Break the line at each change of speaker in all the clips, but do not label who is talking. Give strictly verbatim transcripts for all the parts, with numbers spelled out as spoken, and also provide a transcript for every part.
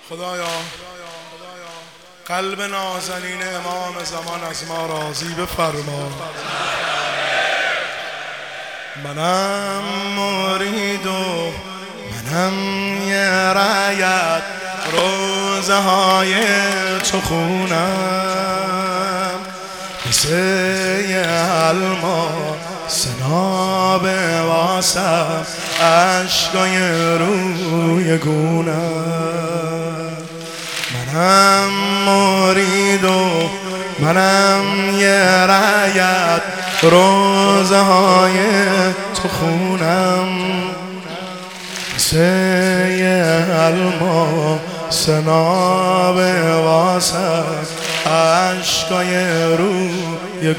خدایا قلب نازنین امام زمان از ما راضی بفرما. منم مرید و منم یه رایت روزه های تو خونم، مثل یه الماس ناب واسم عشقای روی گونم. منم مرید و منم یه رایت روزه های تو خونم، مثل یه الماس ناب واسم عشقای روی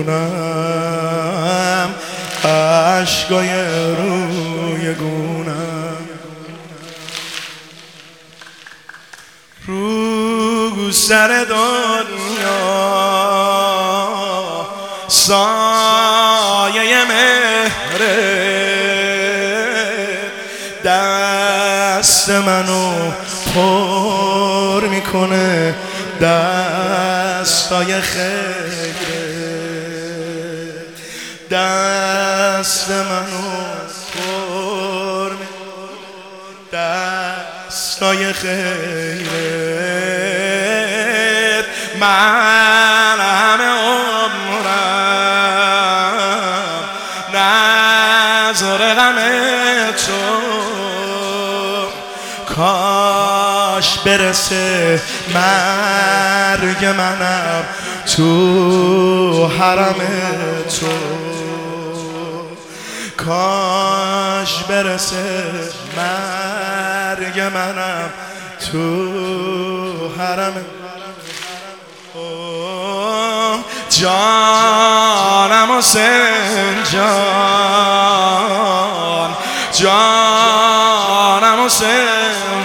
گونم، عشقای روی گونم. رو سر دنیا سایه مهره، دست منو پر میکنه دستای خیره، دست منو پر میکنه دستای خیره. من همه عمرم نظر غم تو، کاش برسه مرگ منم تو حرم تو، کاش برسه مرگ منم تو حرم. جانم حسین جان، جانم حسین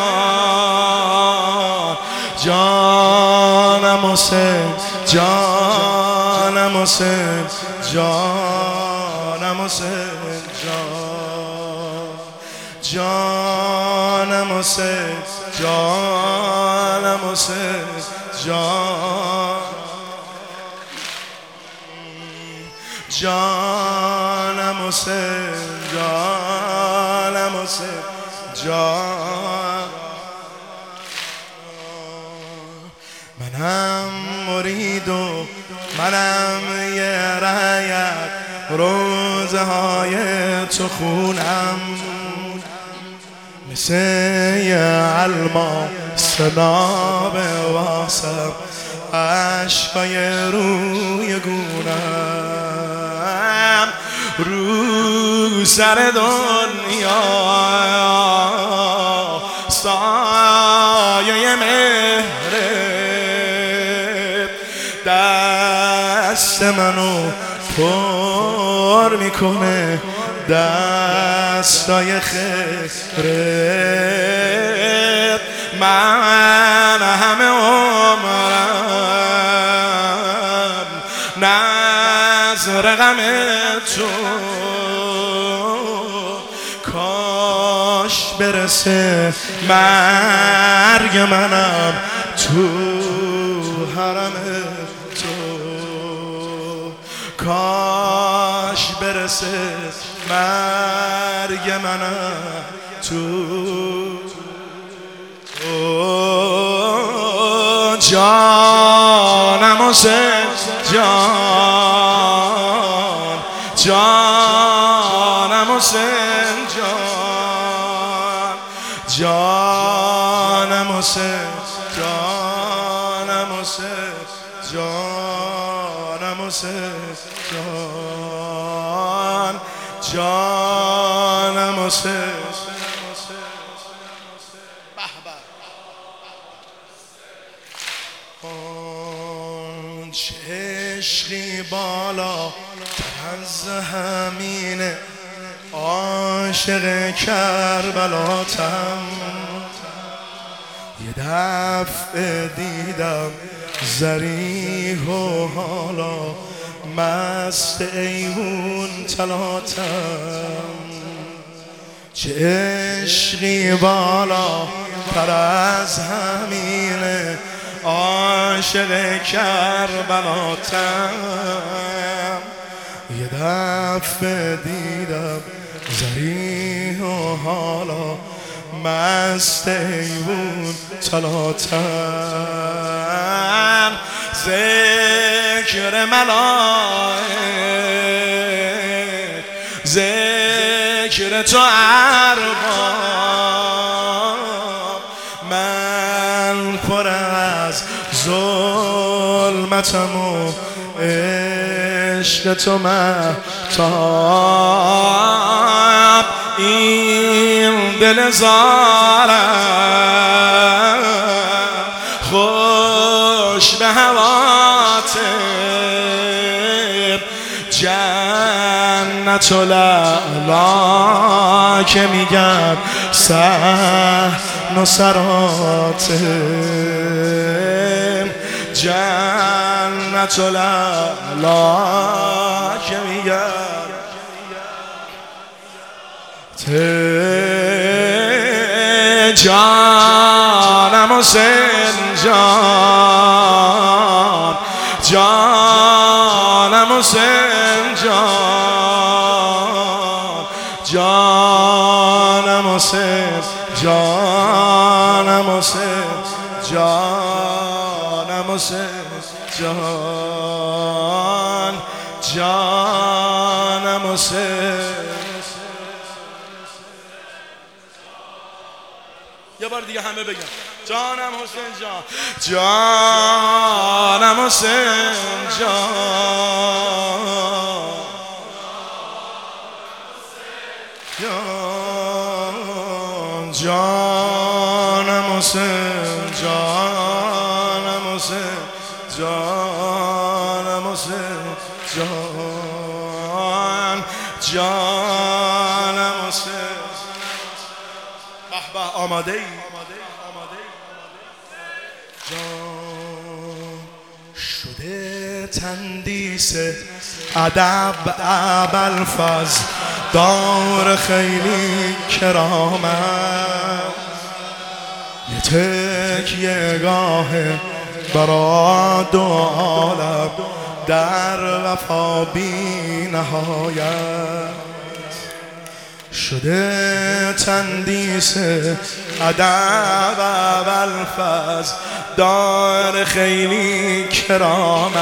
جان، جانم حسین جانم حسین جانم حسین جان، جانم حسین جانم حسین جان، جانم حسین جانم حسین جان. منم مرید و منم یه رایت روزه های تو خونم، مثل یه الماس ناب واسم عشقای روی گونم. رو سر دنیا سایه مهره، دست منو پر میکنه دستای خیره. من همه عمرم نظر غم تو، کاش برسه مرگ منم تو حرم تو، کاش برسه مرگ منم تو. جانم حسین جان، جانم حسین جان، جانم حسین جانم حسین جانم حسین جان، جانم حسین. چه عشقی بالا از همینه، عاشق کربلاتم. یه دفعه دیدم زریح و حالا مست ایوون طلاتم. چه عشقی بالا پر از همین عاشق کربلاتم. یه دفعه دیدم زریح و حالا مست ایوون طلاتم. ذکر ملائک ذکر تو ارباب، من پر از ظلمتم و عشق تو مهتاب. این دل زارم خوش به هواته، جنت و لعلا که میگن صحن و سراته، جنت و لعلا که میگن جانم حسین جان، جانم حسین جان، جانم حسین جانم حسین جانم حسین جان، جانم حسین. یه بار دیگه همه بگن جانم حسین جان، جانم حسین جان، جانم حسین جانم حسین جانم حسین جان، جانم حسین. به به آماده ای جان شده تندیس ادب ابوالفضل دار خیلی کرامت، یه تکیه گاه برا دو عالم در وفا بی نهایت. شده تندیس ادب ابوالفضل دار خیلی کرامت،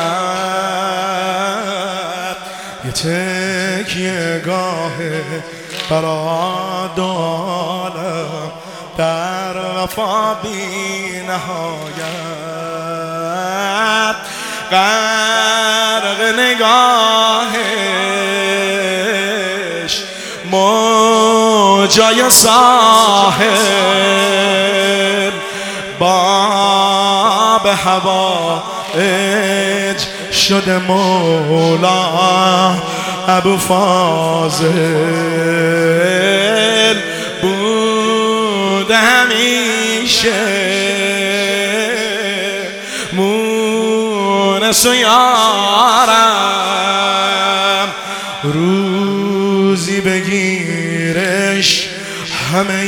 یه تکیه گاه برا دو عالم در وفا بی نهایت. غرق نگاهش موجای ساحل، باب هوایج شده مولا ابوالفاضل. بوده همیشه مونس و یارم، روزی بگیرش همه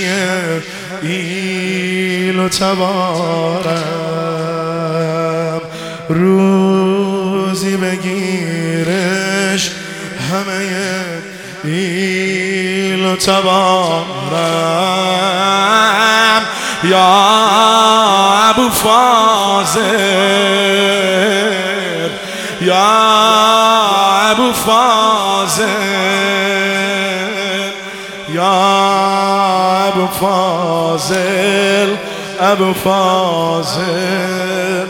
ایل و تبارم، روزی بگیرش همه ایل و تبارم. یا ابوالفاضل یا ابوالفاضل یا ابوالفاضل ابوالفاضل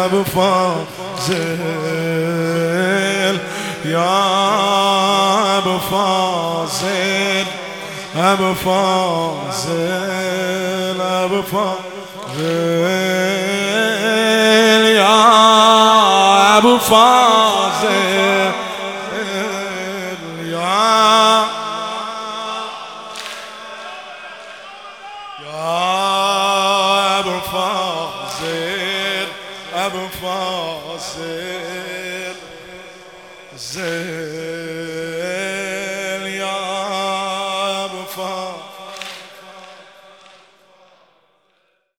ابوالفاضل یا ابوالفاضل ابوالفاضل ابوالفاضل یا ابوالفاضل یا ابوالفاضل ابوالفاضل زل